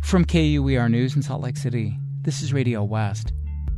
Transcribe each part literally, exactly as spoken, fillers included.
From K U E R News in Salt Lake City, this is Radio West.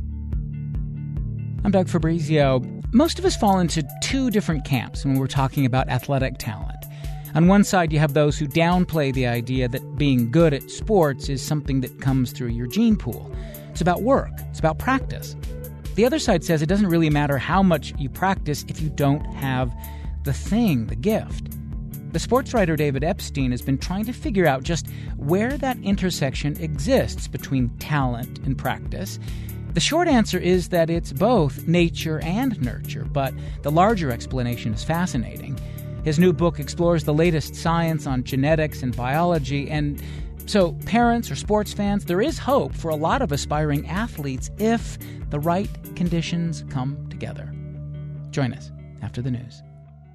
I'm Doug Fabrizio. Most of us fall into two different camps when we're talking about athletic talent. On one side, you have those who downplay the idea that being good at sports is something that comes through your gene pool. It's about work. It's about practice. The other side says it doesn't really matter how much you practice if you don't have the thing, the gift. The sports writer David Epstein has been trying to figure out just where that intersection exists between talent and practice. The short answer is that it's both nature and nurture, but the larger explanation is fascinating. His new book explores the latest science on genetics and biology, and so parents or sports fans, there is hope for a lot of aspiring athletes if the right conditions come together. Join us after the news.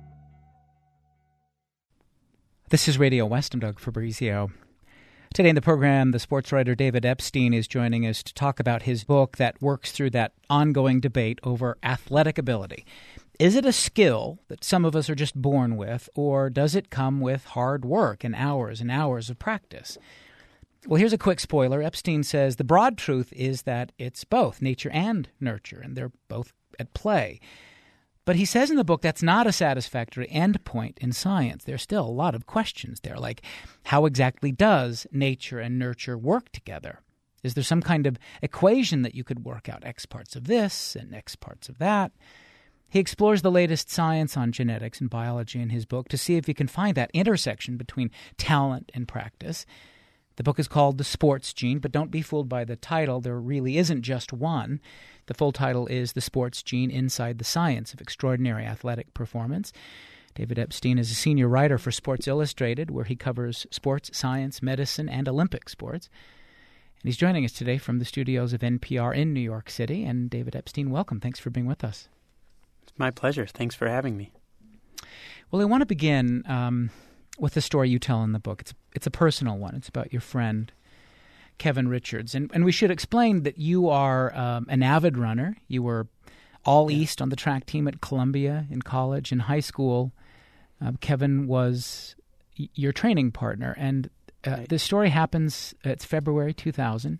This is Radio West. I'm Doug Fabrizio. Today in the program, the sports writer David Epstein is joining us to talk about his book that works through that ongoing debate over athletic ability. Is it a skill that some of us are just born with, or does it come with hard work and hours and hours of practice? Well, here's a quick spoiler. Epstein says the broad truth is that it's both nature and nurture, and they're both at play. But he says in the book that's not a satisfactory endpoint in science. There's still a lot of questions there, like how exactly does nature and nurture work together? Is there some kind of equation that you could work out X parts of this and X parts of that? He explores the latest science on genetics and biology in his book to see if he can find that intersection between talent and practice. The book is called The Sports Gene, but don't be fooled by the title. There really isn't just one. The full title is The Sports Gene Inside the Science of Extraordinary Athletic Performance. David Epstein is a senior writer for Sports Illustrated, where he covers sports, science, medicine, and Olympic sports. And he's joining us today from the studios of N P R in New York City. And David Epstein, welcome. Thanks for being with us. It's my pleasure. Thanks for having me. Well, I want to begin um, with the story you tell in the book. It's it's a personal one. It's about your friend, Kevin Richards. And and we should explain that you are um, an avid runner. You were all yeah. East on the track team at Columbia in college. In high school, um, Kevin was y- your training partner. And uh, right. this story happens, it's February two thousand,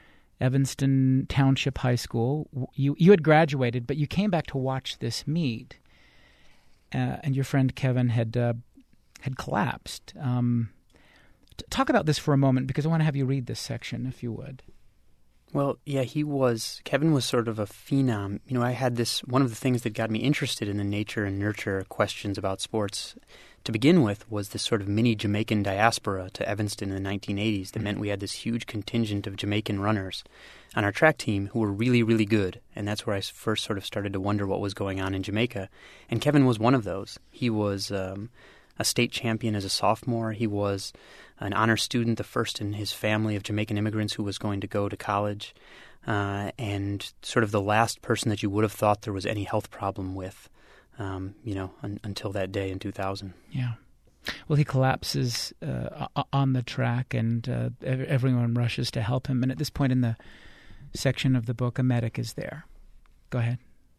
Evanston Township High School. You, you had graduated, but you came back to watch this meet. Uh, and your friend Kevin had uh, had collapsed. Um, t- talk about this for a moment, because I want to have you read this section, if you would. Well, yeah, he was, Kevin was sort of a phenom. You know, I had this, one of the things that got me interested in the nature and nurture questions about sports to begin with was this sort of mini Jamaican diaspora to Evanston in the nineteen eighties that meant we had this huge contingent of Jamaican runners on our track team who were really, really good. And that's where I first sort of started to wonder what was going on in Jamaica. And Kevin was one of those. He was um, a state champion as a sophomore. He was an honor student, the first in his family of Jamaican immigrants who was going to go to college, uh, and sort of the last person that you would have thought there was any health problem with, um, you know, un- until that day in two thousand. Yeah. Well, he collapses uh, on the track, and uh, everyone rushes to help him. And at this point in the section of the book, a medic is there. Go ahead.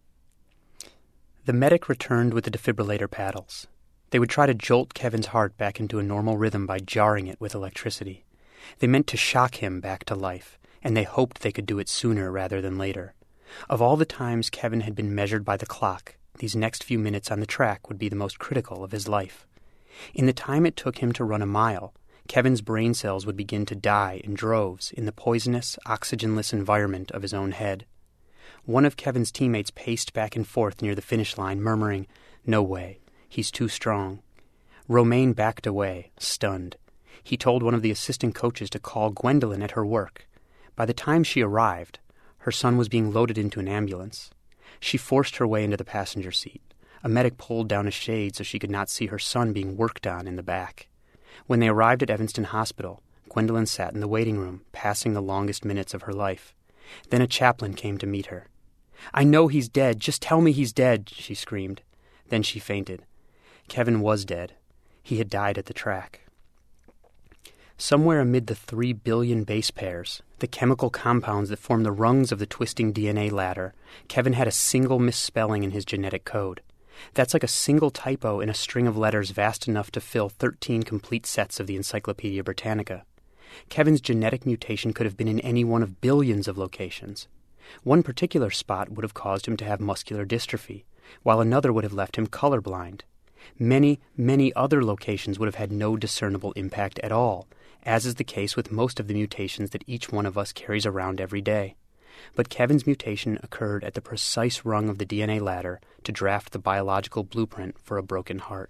The medic returned with the defibrillator paddles. They would try to jolt Kevin's heart back into a normal rhythm by jarring it with electricity. They meant to shock him back to life, and they hoped they could do it sooner rather than later. Of all the times Kevin had been measured by the clock, these next few minutes on the track would be the most critical of his life. In the time it took him to run a mile, Kevin's brain cells would begin to die in droves in the poisonous, oxygenless environment of his own head. One of Kevin's teammates paced back and forth near the finish line, murmuring, "No way. He's too strong." Romaine backed away, stunned. He told one of the assistant coaches to call Gwendolyn at her work. By the time she arrived, her son was being loaded into an ambulance. She forced her way into the passenger seat. A medic pulled down a shade so she could not see her son being worked on in the back. When they arrived at Evanston Hospital, Gwendolyn sat in the waiting room, passing the longest minutes of her life. Then a chaplain came to meet her. "I know he's dead. Just tell me he's dead," she screamed. Then she fainted. Kevin was dead. He had died at the track. Somewhere amid the three billion base pairs, the chemical compounds that form the rungs of the twisting D N A ladder, Kevin had a single misspelling in his genetic code. That's like a single typo in a string of letters vast enough to fill thirteen complete sets of the Encyclopedia Britannica. Kevin's genetic mutation could have been in any one of billions of locations. One particular spot would have caused him to have muscular dystrophy, while another would have left him colorblind. Many, many other locations would have had no discernible impact at all, as is the case with most of the mutations that each one of us carries around every day. But Kevin's mutation occurred at the precise rung of the D N A ladder to draft the biological blueprint for a broken heart.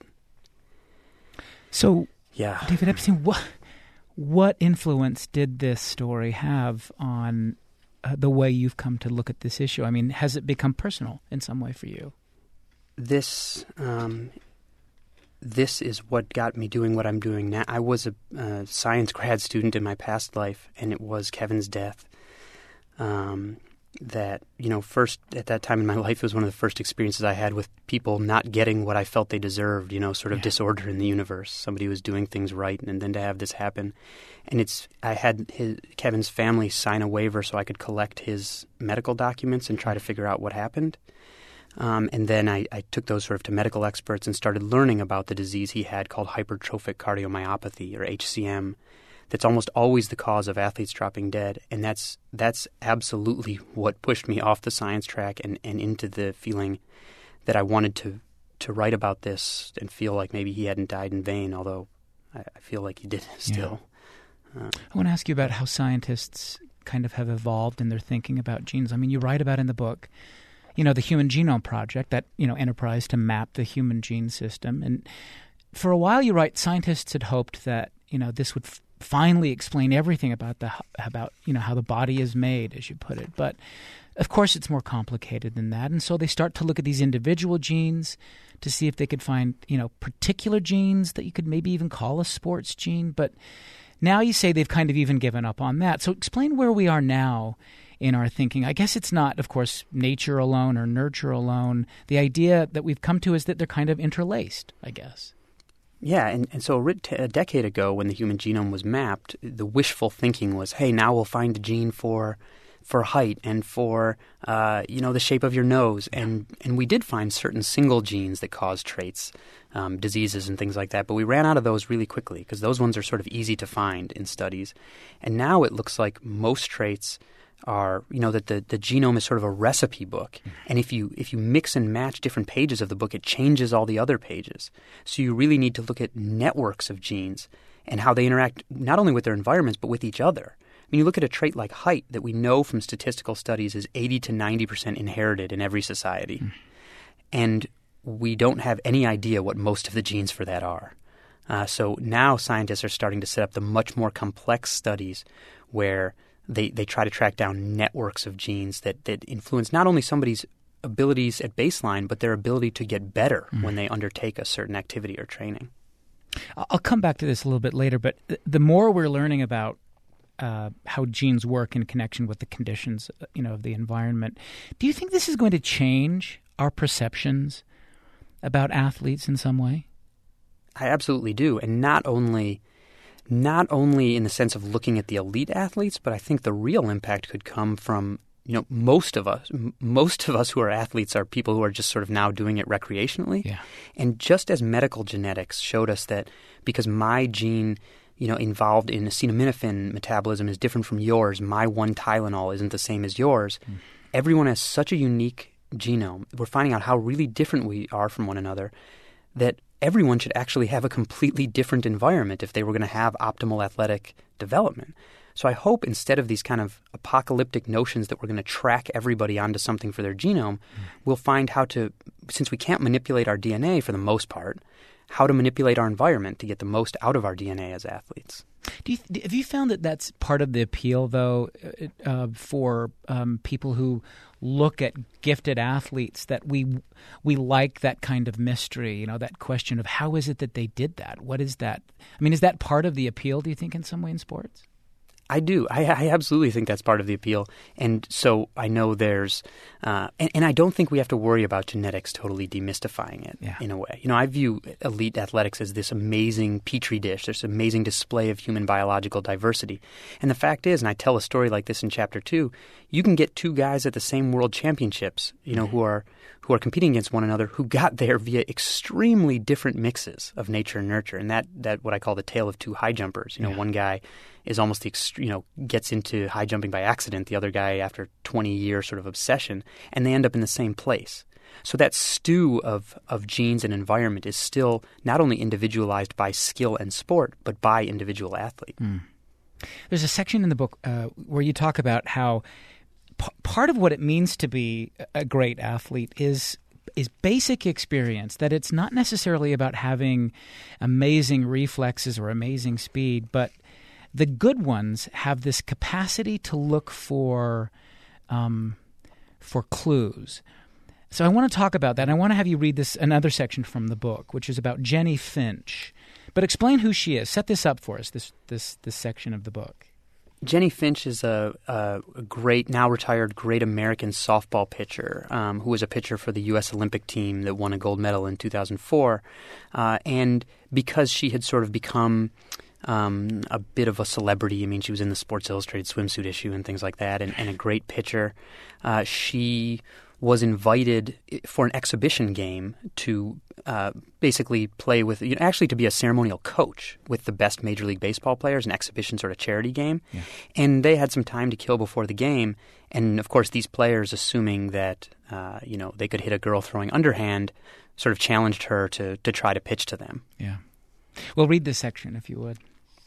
So, yeah. David Epstein, what, what influence did this story have on uh, the way you've come to look at this issue? I mean, has it become personal in some way for you? This um, this is what got me doing what I'm doing now. I was a uh, science grad student in my past life, and it was Kevin's death. Um, that, you know, first at that time in my life, it was one of the first experiences I had with people not getting what I felt they deserved, you know, sort of yeah. disorder in the universe. Somebody was doing things right, and then to have this happen. And it's, I had his, Kevin's family sign a waiver so I could collect his medical documents and try to figure out what happened. Um, and then I, I took those sort of to medical experts and started learning about the disease he had called hypertrophic cardiomyopathy, or H C M. That's almost always the cause of athletes dropping dead. And that's that's absolutely what pushed me off the science track and, and into the feeling that I wanted to, to write about this and feel like maybe he hadn't died in vain, although I, I feel like he did still. Yeah. Uh, I want to ask you about how scientists kind of have evolved in their thinking about genes. I mean, you write about in the book, you know, the Human Genome Project, that, you know, enterprise to map the human gene system. And for a while you write, scientists had hoped that, you know, this would f- finally explain everything about the about you know how the body is made, as you put it. But of course it's more complicated than that, and so they start to look at these individual genes to see if they could find, you know, particular genes that you could maybe even call a sports gene. But now you say they've kind of even given up on that. So explain where we are now in our thinking. I guess it's not, of course, nature alone or nurture alone. The idea that we've come to is that they're kind of interlaced, I guess. Yeah, and, and so a decade ago when the human genome was mapped, the wishful thinking was, hey, now we'll find a gene for for height and for, uh, you know, the shape of your nose. And, and we did find certain single genes that cause traits, um, diseases and things like that. But we ran out of those really quickly because those ones are sort of easy to find in studies. And now it looks like most traits are, you know, that the, the genome is sort of a recipe book. And if you if you mix and match different pages of the book, it changes all the other pages. So you really need to look at networks of genes and how they interact not only with their environments, but with each other. I mean, you look at a trait like height that we know from statistical studies is eighty to ninety percent inherited in every society. Mm. And we don't have any idea what most of the genes for that are. Uh, so now scientists are starting to set up the much more complex studies where They they try to track down networks of genes that, that influence not only somebody's abilities at baseline, but their ability to get better mm. when they undertake a certain activity or training. I'll come back to this a little bit later, but the more we're learning about uh, how genes work in connection with the conditions, you know, of the environment, do you think this is going to change our perceptions about athletes in some way? I absolutely do, and not only. Not only in the sense of looking at the elite athletes, but I think the real impact could come from, you know, most of us. M- most of us who are athletes are people who are just sort of now doing it recreationally. Yeah. And just as medical genetics showed us that because my gene, you know, involved in acetaminophen metabolism is different from yours, my one Tylenol isn't the same as yours. Mm. Everyone has such a unique genome. We're finding out how really different we are from one another that everyone should actually have a completely different environment if they were going to have optimal athletic development. So I hope instead of these kind of apocalyptic notions that we're going to track everybody onto something for their genome, mm. we'll find how to, since we can't manipulate our D N A for the most part, how to manipulate our environment to get the most out of our D N A as athletes. Do you, have you found that that's part of the appeal, though, uh, for um, people who look at gifted athletes, that we we like that kind of mystery, you know, that question of how is it that they did that? What is that? I mean, is that part of the appeal, do you think, in some way in sports? I do. I, I absolutely think that's part of the appeal. And so I know there's uh, – and, and I don't think we have to worry about genetics totally demystifying it yeah. in a way. You know, I view elite athletics as this amazing petri dish, this amazing display of human biological diversity. And the fact is, and I tell a story like this in Chapter two, you can get two guys at the same world championships, you know, mm-hmm. who are who are competing against one another, who got there via extremely different mixes of nature and nurture. And that, that what I call the tale of two high jumpers. You know, yeah. one guy – is almost the ext- you know gets into high jumping by accident. The other guy after twenty years sort of obsession, and they end up in the same place. So that stew of of genes and environment is still not only individualized by skill and sport, but by individual athlete. Mm. There's a section in the book uh, where you talk about how p- part of what it means to be a great athlete is is basic experience, that it's not necessarily about having amazing reflexes or amazing speed, but the good ones have this capacity to look for um, for clues. So I want to talk about that. And I want to have you read this another section from the book, which is about Jennie Finch. But explain who she is. Set this up for us, this this this section of the book. Jennie Finch is a, a great, now retired, great American softball pitcher um, who was a pitcher for the U S Olympic team that won a gold medal in two thousand four. Uh, and because she had sort of become um, a bit of a celebrity, I mean, she was in the Sports Illustrated swimsuit issue and things like that, and, and a great pitcher, uh, she was invited for an exhibition game to uh, basically play with, you know, actually to be a ceremonial coach with the best Major League Baseball players, an exhibition sort of charity game. Yeah. And they had some time to kill before the game. And, of course, these players, assuming that, uh, you know, they could hit a girl throwing underhand, sort of challenged her to, to try to pitch to them. Yeah. Well, read this section, if you would.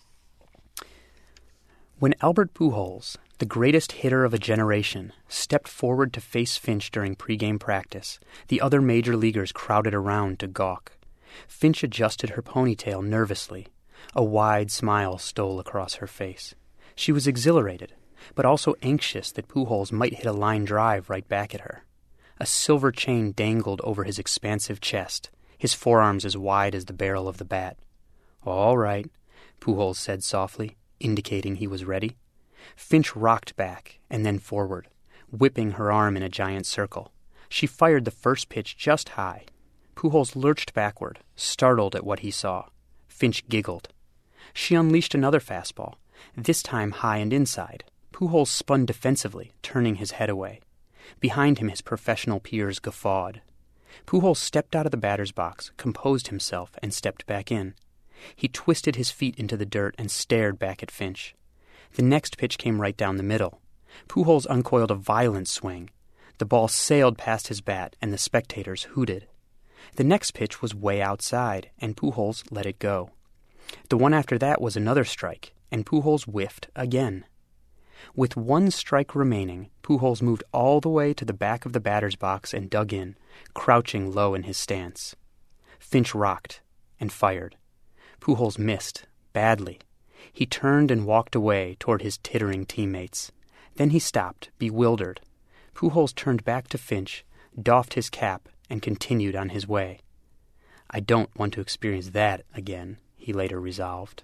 When Albert Pujols, the greatest hitter of a generation, stepped forward to face Finch during pregame practice, the other major leaguers crowded around to gawk. Finch adjusted her ponytail nervously. A wide smile stole across her face. She was exhilarated, but also anxious that Pujols might hit a line drive right back at her. A silver chain dangled over his expansive chest, his forearms as wide as the barrel of the bat. "All right," Pujols said softly, indicating he was ready. Finch rocked back and then forward, whipping her arm in a giant circle. She fired the first pitch just high. Pujols lurched backward, startled at what he saw. Finch giggled. She unleashed another fastball, this time high and inside. Pujols spun defensively, turning his head away. Behind him, his professional peers guffawed. Pujols stepped out of the batter's box, composed himself, and stepped back in. He twisted his feet into the dirt and stared back at Finch. The next pitch came right down the middle. Pujols uncoiled a violent swing. The ball sailed past his bat, and the spectators hooted. The next pitch was way outside, and Pujols let it go. The one after that was another strike, and Pujols whiffed again. With one strike remaining, Pujols moved all the way to the back of the batter's box and dug in, crouching low in his stance. Finch rocked and fired. Pujols missed, badly. He turned and walked away toward his tittering teammates. Then he stopped, bewildered. Pujols turned back to Finch, doffed his cap, and continued on his way. "I don't want to experience that again," he later resolved.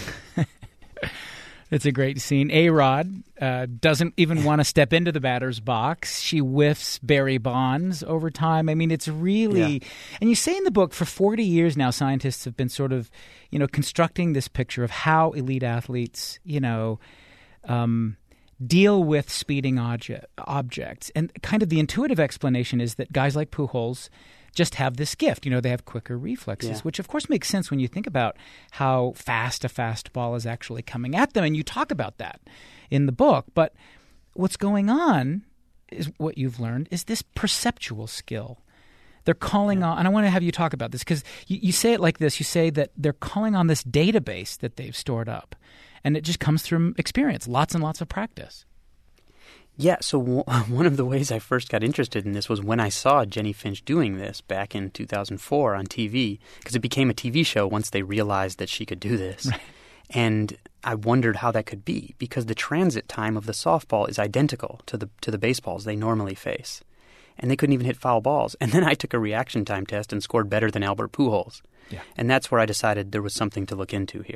It's a great scene. A-Rod uh, doesn't even want to step into the batter's box. She whiffs Barry Bonds over time. I mean, it's really yeah. – and you say in the book, for forty years now, scientists have been sort of, you know, constructing this picture of how elite athletes, you know, um, deal with speeding object, objects. And kind of the intuitive explanation is that guys like Pujols – just have this gift. You know, they have quicker reflexes, yeah. which of course makes sense when you think about how fast a fastball is actually coming at them. And you talk about that in the book. But what's going on is what you've learned is this perceptual skill. They're calling yeah. on, and I want to have you talk about this because you, you say it like this. You say that they're calling on this database that they've stored up. And it just comes from experience, lots and lots of practice. Yeah, so w- one of the ways I first got interested in this was when I saw Jennie Finch doing this back in two thousand four on T V, because it became a T V show once they realized that she could do this. Right. And I wondered how that could be, because the transit time of the softball is identical to the to the baseballs they normally face. And they couldn't even hit foul balls. And then I took a reaction time test and scored better than Albert Pujols. Yeah. And that's where I decided there was something to look into here.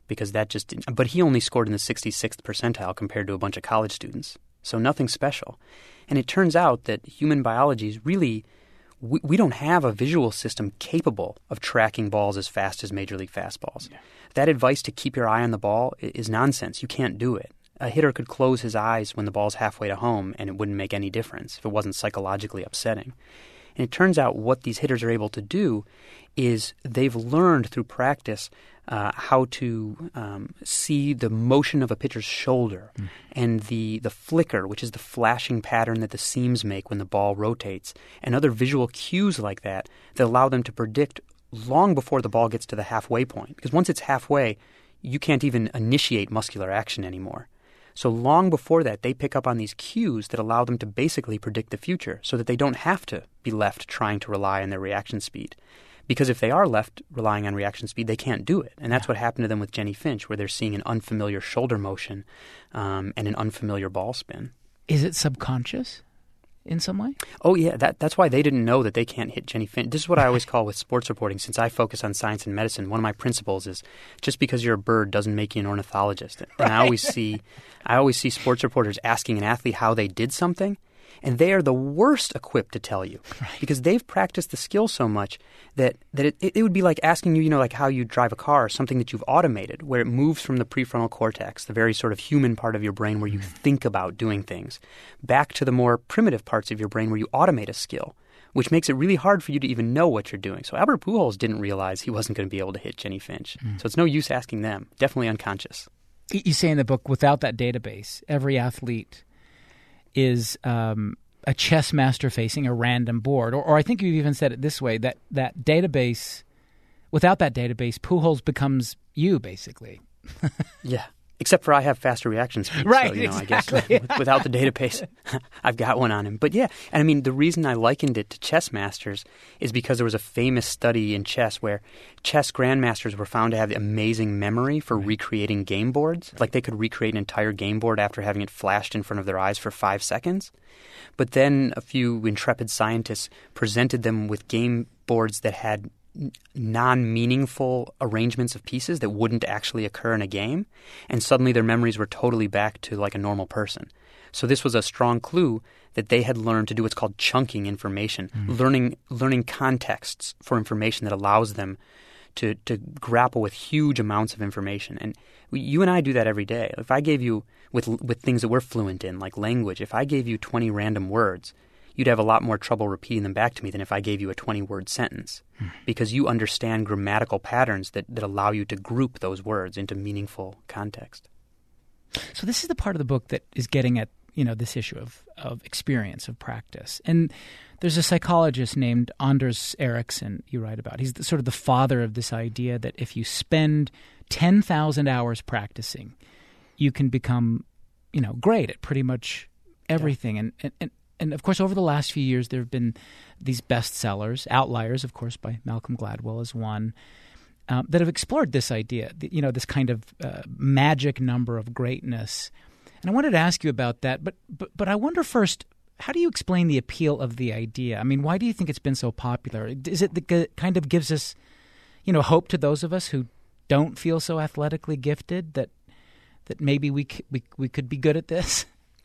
because that just didn't, but he only scored in the sixty-sixth percentile compared to a bunch of college students. So nothing special. And it turns out that human biology is really, we, we don't have a visual system capable of tracking balls as fast as Major League fastballs. Yeah. That advice to keep your eye on the ball is nonsense. You can't do it. A hitter could close his eyes when the ball's halfway to home and it wouldn't make any difference if it wasn't psychologically upsetting. And it turns out what these hitters are able to do is they've learned through practice uh, how to um, see the motion of a pitcher's shoulder mm. and the, the flicker, which is the flashing pattern that the seams make when the ball rotates, and other visual cues like that that allow them to predict long before the ball gets to the halfway point. Because once it's halfway, you can't even initiate muscular action anymore. So long before that, they pick up on these cues that allow them to basically predict the future so that they don't have to be left trying to rely on their reaction speed. Because if they are left relying on reaction speed, they can't do it. And that's yeah. what happened to them with Jenny Finch, where they're seeing an unfamiliar shoulder motion um, and an unfamiliar ball spin. Is it subconscious in some way? Oh, yeah. That, that's why they didn't know that they can't hit Jenny Finch. This is what I always call with sports reporting. Since I focus on science and medicine, one of my principles is just because you're a bird doesn't make you an ornithologist. And right. I always see I always see sports reporters asking an athlete how they did something, and they are the worst equipped to tell you right. because they've practiced the skill so much that, that it, it would be like asking you, you know, like how you drive a car, something that you've automated, where it moves from the prefrontal cortex, the very sort of human part of your brain where you think about doing things, back to the more primitive parts of your brain where you automate a skill, which makes it really hard for you to even know what you're doing. So Albert Pujols didn't realize he wasn't going to be able to hit Jenny Finch. Mm. So it's no use asking them. Definitely unconscious. You say in the book, without that database, every athlete is um, a chess master facing a random board. Or, or I think you've even said it this way, that that database, without that database, Pujols becomes you, basically. Yeah. Except for I have faster reaction speed. Right, so, you know, exactly. I guess without the database, I've got one on him. But yeah, and I mean, the reason I likened it to chess masters is because there was a famous study in chess where chess grandmasters were found to have amazing memory for recreating game boards. Like they could recreate an entire game board after having it flashed in front of their eyes for five seconds. But then a few intrepid scientists presented them with game boards that had non-meaningful arrangements of pieces that wouldn't actually occur in a game, and suddenly their memories were totally back to like a normal person. So this was a strong clue that they had learned to do what's called chunking information, mm-hmm. learning learning contexts for information that allows them to to grapple with huge amounts of information. And we, you and I do that every day. If I gave you, with with things that we're fluent in, like language, if I gave you twenty random words, you'd have a lot more trouble repeating them back to me than if I gave you a twenty-word sentence, hmm. because you understand grammatical patterns that, that allow you to group those words into meaningful context. So this is the part of the book that is getting at, you know, this issue of, of experience, of practice. And there's a psychologist named Anders Ericsson you write about. He's the, sort of the father of this idea that if you spend ten thousand hours practicing, you can become, you know, great at pretty much everything. Yeah. And, and, and And, of course, over the last few years, there have been these bestsellers, Outliers, of course, by Malcolm Gladwell is one, um, that have explored this idea, you know, this kind of uh, magic number of greatness. And I wanted to ask you about that, but, but but I wonder first, how do you explain the appeal of the idea? I mean, why do you think it's been so popular? Is it the kind of gives us, you know, hope to those of us who don't feel so athletically gifted that that maybe we c- we we could be good at this?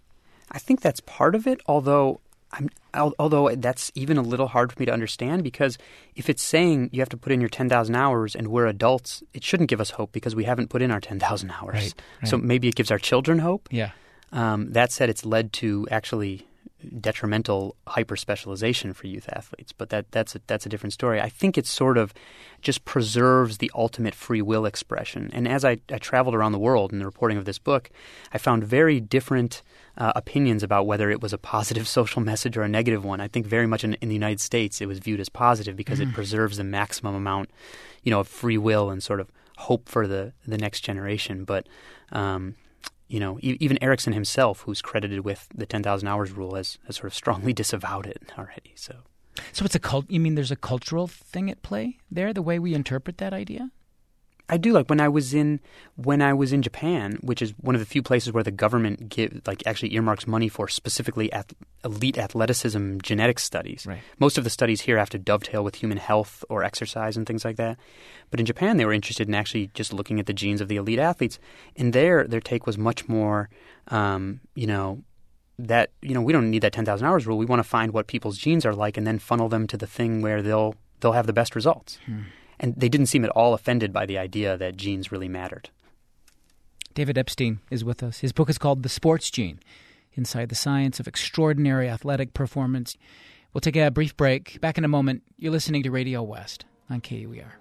I think that's part of it, although I'm, although that's even a little hard for me to understand, because if it's saying you have to put in your ten thousand hours and we're adults, it shouldn't give us hope because we haven't put in our ten thousand hours. Right, right. So maybe it gives our children hope. Yeah. Um, that said, it's led to actually detrimental hyper-specialization for youth athletes, but that, that's, a, that's a different story. I think it sort of just preserves the ultimate free will expression. And as I, I traveled around the world in the reporting of this book, I found very different uh, opinions about whether it was a positive social message or a negative one. I think very much in, in the United States it was viewed as positive because mm. it preserves the maximum amount, you know, of free will and sort of hope for the, the next generation. But um You know, even Ericsson himself, who's credited with the ten thousand hours rule, has, has sort of strongly disavowed it already. So, so it's a cult. You mean there's a cultural thing at play there, the way we interpret that idea? I do. Like when I was in when I was in Japan, which is one of the few places where the government give like actually earmarks money for specifically ath- elite athleticism genetics studies. Right. Most of the studies here have to dovetail with human health or exercise and things like that. But in Japan, they were interested in actually just looking at the genes of the elite athletes, and there their take was much more, um, you know. that, you know, we don't need that ten thousand hours rule. We want to find what people's genes are like and then funnel them to the thing where they'll they'll have the best results. Hmm. And they didn't seem at all offended by the idea that genes really mattered. David Epstein is with us. His book is called The Sports Gene, Inside the Science of Extraordinary Athletic Performance. We'll take a brief break. Back in a moment. You're listening to Radio West on K U E R.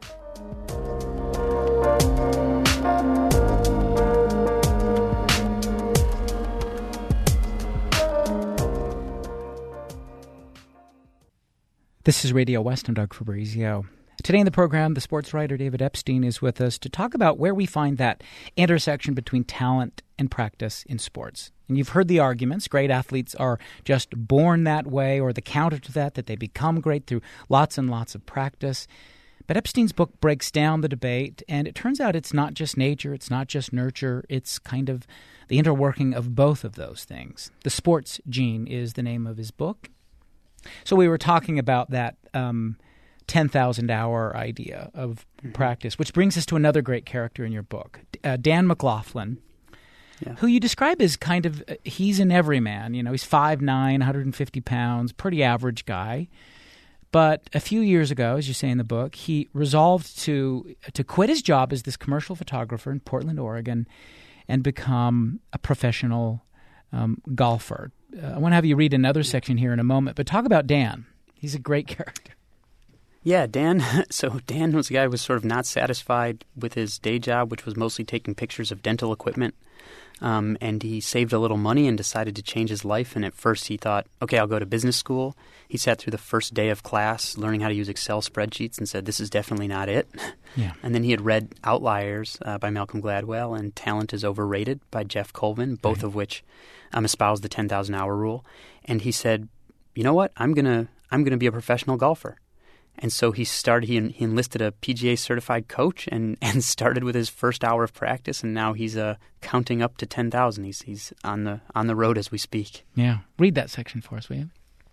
This is Radio West. I'm Doug Fabrizio. Today in the program, the sports writer David Epstein is with us to talk about where we find that intersection between talent and practice in sports. And you've heard the arguments. Great athletes are just born that way, or the counter to that, that they become great through lots and lots of practice. But Epstein's book breaks down the debate, and it turns out it's not just nature, it's not just nurture, it's kind of the interworking of both of those things. The Sports Gene is the name of his book. So we were talking about that um, ten thousand hour idea of mm-hmm. practice, which brings us to another great character in your book, uh, Dan McLaughlin, yeah. who you describe as kind of, uh, he's an everyman. You know, he's five nine, one hundred fifty pounds, pretty average guy. But a few years ago, as you say in the book, he resolved to to quit his job as this commercial photographer in Portland, Oregon, and become a professional um, golfer. Uh, I want to have you read another section here in a moment, but talk about Dan. He's a great character. Yeah, Dan. So Dan was a guy who was sort of not satisfied with his day job, which was mostly taking pictures of dental equipment. Um, and he saved a little money and decided to change his life. And at first he thought, okay, I'll go to business school. He sat through the first day of class learning how to use Excel spreadsheets and said, this is definitely not it. Yeah. And then he had read Outliers uh, by Malcolm Gladwell and Talent is Overrated by Jeff Colvin, both right. of which um, espoused the ten thousand hour rule. And he said, you know what, I'm going to I'm gonna be a professional golfer. And so he started. He, he enlisted a P G A certified coach and, and started with his first hour of practice, and now he's uh, counting up to ten thousand. He's he's on the on the road as we speak. Yeah, read that section for us, will you?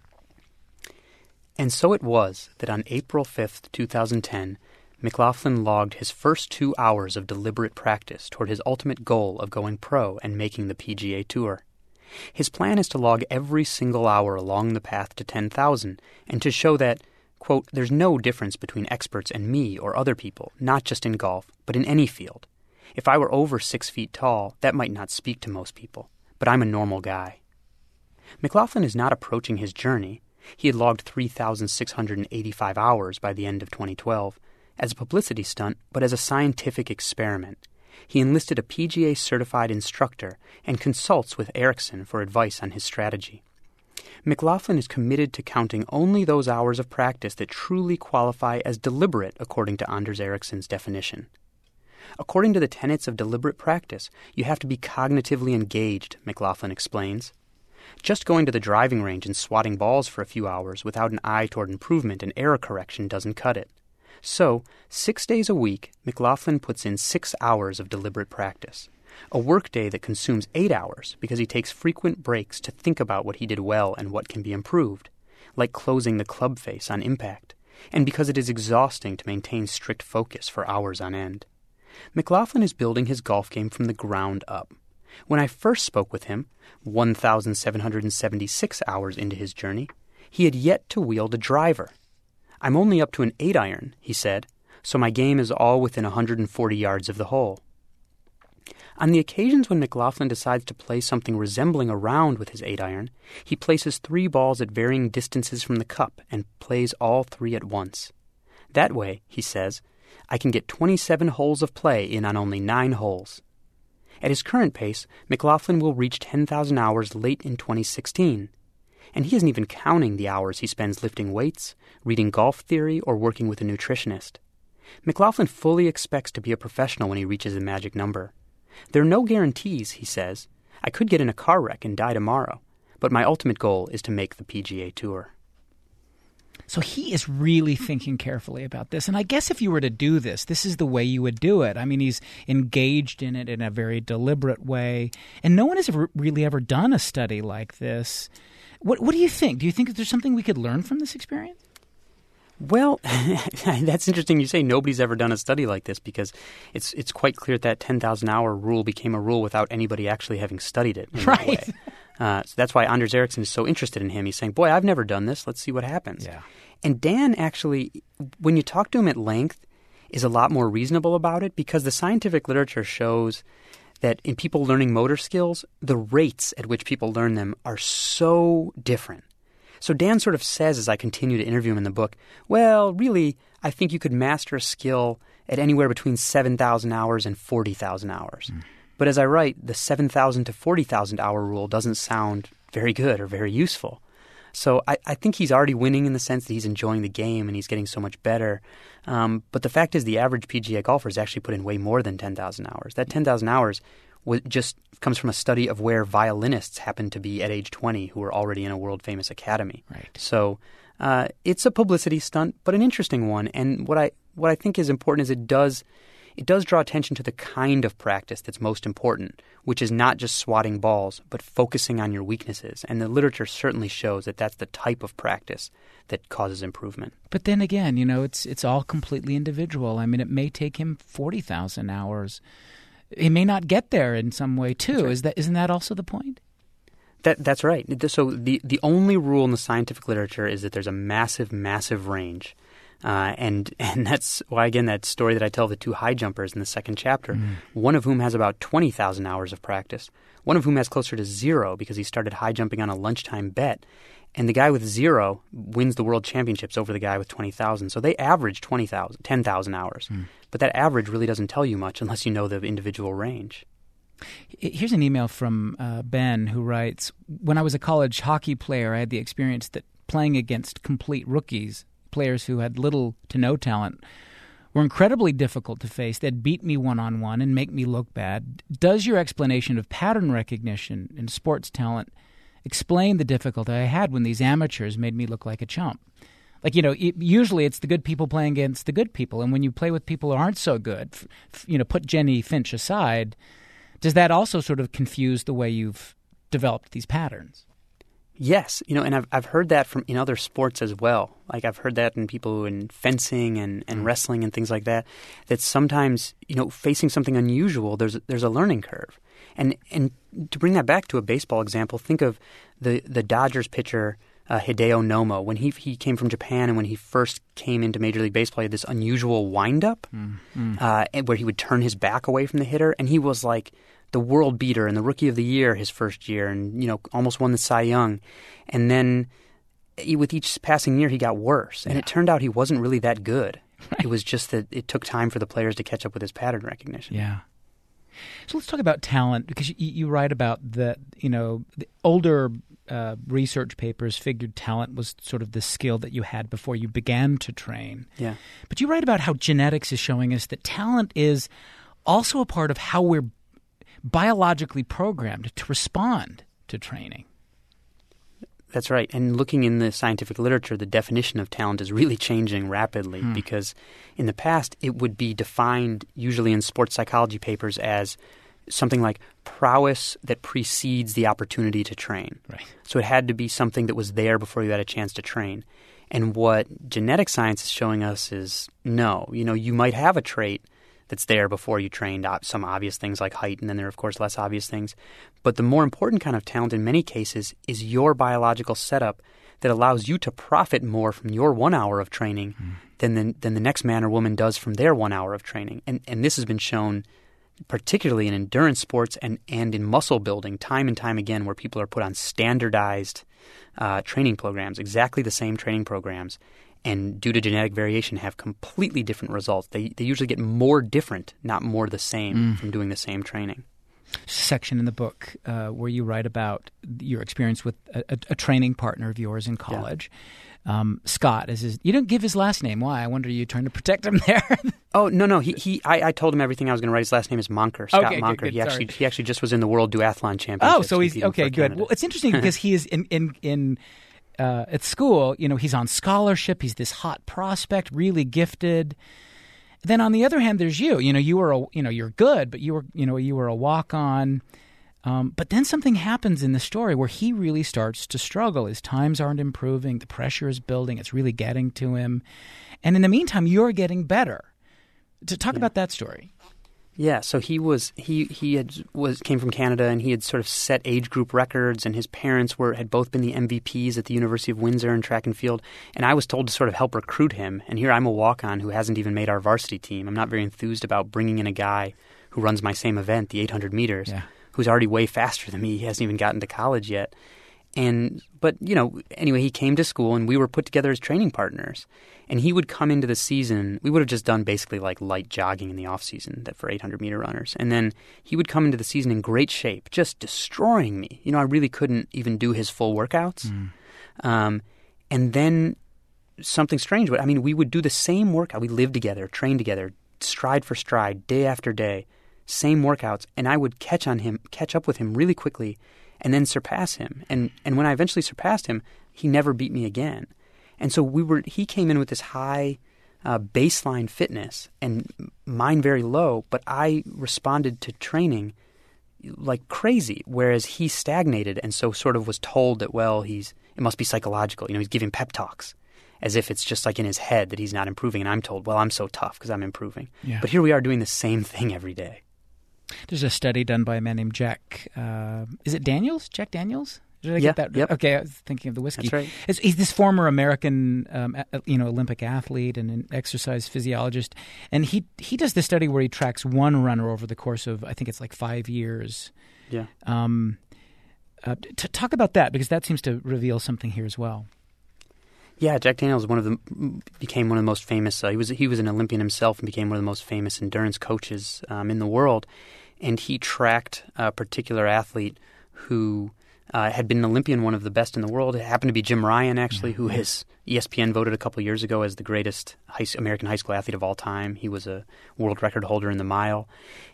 And so it was that on April fifth, two thousand ten, McLaughlin logged his first two hours of deliberate practice toward his ultimate goal of going pro and making the P G A Tour. His plan is to log every single hour along the path to ten thousand, and to show that, quote, there's no difference between experts and me or other people, not just in golf, but in any field. If I were over six feet tall, that might not speak to most people, but I'm a normal guy. McLaughlin is not approaching his journey. He had logged three thousand six hundred eighty-five hours by the end of twenty twelve, as a publicity stunt, but as a scientific experiment. He enlisted a P G A-certified instructor and consults with Ericsson for advice on his strategy. McLaughlin is committed to counting only those hours of practice that truly qualify as deliberate according to Anders Ericsson's definition. According to the tenets of deliberate practice, you have to be cognitively engaged, McLaughlin explains. Just going to the driving range and swatting balls for a few hours without an eye toward improvement and error correction doesn't cut it. So, six days a week, McLaughlin puts in six hours of deliberate practice. A workday that consumes eight hours because he takes frequent breaks to think about what he did well and what can be improved, like closing the club face on impact, and because it is exhausting to maintain strict focus for hours on end. McLaughlin is building his golf game from the ground up. When I first spoke with him, one thousand seven hundred seventy-six hours into his journey, he had yet to wield a driver. I'm only up to an eight iron, he said, so my game is all within one hundred forty yards of the hole. On the occasions when McLaughlin decides to play something resembling a round with his eight-iron, he places three balls at varying distances from the cup and plays all three at once. That way, he says, I can get twenty-seven holes of play in on only nine holes. At his current pace, McLaughlin will reach ten thousand hours late in twenty sixteen. And he isn't even counting the hours he spends lifting weights, reading golf theory, or working with a nutritionist. McLaughlin fully expects to be a professional when he reaches the magic number. There are no guarantees, he says. I could get in a car wreck and die tomorrow, but my ultimate goal is to make the P G A Tour. So he is really thinking carefully about this. And I guess if you were to do this, this is the way you would do it. I mean, he's engaged in it in a very deliberate way. And no one has ever, really ever done a study like this. What, what do you think? Do you think that there's something we could learn from this experience? Well, that's interesting you say nobody's ever done a study like this, because it's it's quite clear that ten thousand hour rule became a rule without anybody actually having studied it in right. that way. Uh, so that's why Anders Ericsson is so interested in him. He's saying, boy, I've never done this. Let's see what happens. Yeah. And Dan actually, when you talk to him at length, is a lot more reasonable about it, because the scientific literature shows that in people learning motor skills, the rates at which people learn them are so different. So Dan sort of says, as I continue to interview him in the book, well, really, I think you could master a skill at anywhere between seven thousand hours and forty thousand hours. Mm. But as I write, the seven thousand to forty thousand hour rule doesn't sound very good or very useful. So I, I think he's already winning in the sense that he's enjoying the game and he's getting so much better. Um, but the fact is the average P G A golfer has actually put in way more than ten thousand hours. That ten thousand hours w- just comes from a study of where violinists happen to be at age twenty who are already in a world-famous academy. Right. So uh, it's a publicity stunt, but an interesting one. And what I what I think is important is it does it does draw attention to the kind of practice that's most important, which is not just swatting balls, but focusing on your weaknesses. And the literature certainly shows that that's the type of practice that causes improvement. But then again, you know, it's it's all completely individual. I mean, it may take him forty thousand hours. He may not get there in some way, too. Right. Is that isn't that also the point? That That's right. So the, the only rule in the scientific literature is that there's a massive, massive range. Uh, and and that's why, again, that story that I tell of the two high jumpers in the second chapter, mm. one of whom has about twenty thousand hours of practice, one of whom has closer to zero because he started high jumping on a lunchtime bet. And the guy with zero wins the world championships over the guy with twenty thousand. So they average twenty thousand, ten thousand hours. Mm. But that average really doesn't tell you much unless you know the individual range. Here's an email from uh, Ben who writes, when I was a college hockey player, I had the experience that playing against complete rookies, players who had little to no talent, were incredibly difficult to face. They'd beat me one-on-one and make me look bad. Does your explanation of pattern recognition in sports talent explain the difficulty I had when these amateurs made me look like a chump? Like, you know, it, usually it's the good people playing against the good people. And when you play with people who aren't so good, f- f- you know, put Jenny Finch aside, does that also sort of confuse the way you've developed these patterns? Yes, you know, and I've I've heard that from in other sports as well. Like I've heard that in people in fencing and, and wrestling and things like that. That sometimes, you know, facing something unusual, there's there's a learning curve. And and to bring that back to a baseball example, think of the the Dodgers pitcher uh, Hideo Nomo when he he came from Japan, and when he first came into Major League Baseball, he had this unusual windup mm-hmm. uh, where he would turn his back away from the hitter, and he was like the world beater and the rookie of the year his first year, and, you know, almost won the Cy Young. And then he, with each passing year, he got worse. And yeah. It turned out he wasn't really that good. Right. It was just that it took time for the players to catch up with his pattern recognition. Yeah. So let's talk about talent, because you, you write about the, you know, the older uh, research papers figured talent was sort of the skill that you had before you began to train. Yeah. But you write about how genetics is showing us that talent is also a part of how we're biologically programmed to respond to training. That's right. And looking in the scientific literature, the definition of talent is really changing rapidly hmm. because in the past it would be defined usually in sports psychology papers as something like prowess that precedes the opportunity to train. Right. So it had to be something that was there before you had a chance to train. And what genetic science is showing us is no. You know, you might have a trait that's there before you trained, some obvious things like height, and then there are, of course, less obvious things. But the more important kind of talent in many cases is your biological setup that allows you to profit more from your one hour of training mm. than, the, than the next man or woman does from their one hour of training. And, and this has been shown particularly in endurance sports and, and in muscle building time and time again, where people are put on standardized uh, training programs, exactly the same training programs, and due to genetic variation have completely different results. They they usually get more different, not more the same, mm. from doing the same training. Section in the book uh, where you write about your experience with a, a, a training partner of yours in college. Yeah. Um, Scott is his. You don't give his last name. Why? I wonder. Are you trying to protect him there? oh no, no. He he. I, I told him everything I was going to write. His last name is Monker. Scott okay, Monker. Good, good, he actually sorry. he actually just was in the World Duathlon Championships. Oh, so he's okay. Good. Well, it's interesting because he is in in in. uh, at school, you know, he's on scholarship. He's this hot prospect, really gifted. Then on the other hand, there's you. You know, you were a, you know, you're good, but you were, you know, you were a walk-on. Um, but then something happens in the story where he really starts to struggle. His times aren't improving. The pressure is building. It's really getting to him. And in the meantime, you're getting better. To talk yeah. about that story. Yeah, so he was he he had was came from Canada, and he had sort of set age group records, and his parents were had both been the M V Ps at the University of Windsor in track and field, and I was told to sort of help recruit him. And here I'm a walk-on who hasn't even made our varsity team. I'm not very enthused about bringing in a guy who runs my same event, the eight hundred meters, yeah. who's already way faster than me. He hasn't even gotten to college yet. And but you know, anyway, he came to school, and we were put together as training partners. And he would come into the season. We would have just done basically like light jogging in the off season that for eight hundred meter runners. And then he would come into the season in great shape, just destroying me. You know, I really couldn't even do his full workouts. Mm. Um, and then something strange would. I mean, we would do the same workout. We lived together, trained together, stride for stride, day after day, same workouts. And I would catch on him, catch up with him really quickly, and then surpass him. And and when I eventually surpassed him, he never beat me again. And so we were. He came in with this high uh, baseline fitness, and mine very low. But I responded to training like crazy, whereas he stagnated, and so sort of was told that well, he's it must be psychological. You know, he's giving pep talks as if it's just like in his head that he's not improving. And I'm told, well, I'm so tough because I'm improving. Yeah. But here we are doing the same thing every day. There's a study done by a man named Jack. Uh, is it Daniels? Jack Daniels? Did I yeah, get that? Yep. Okay, I was thinking of the whiskey. That's right. It's, he's this former American, um, you know, Olympic athlete and an exercise physiologist, and he he does this study where he tracks one runner over the course of I think it's like five years. Yeah. Um, uh, to talk about that because that seems to reveal something here as well. Yeah, Jack Daniels one of the became one of the most famous. Uh, he was he was an Olympian himself and became one of the most famous endurance coaches um, in the world, and he tracked a particular athlete who. Uh, had been an Olympian, one of the best in the world. It happened to be Jim Ryan, actually, who has E S P N voted a couple of years ago as the greatest high, American high school athlete of all time. He was a world record holder in the mile.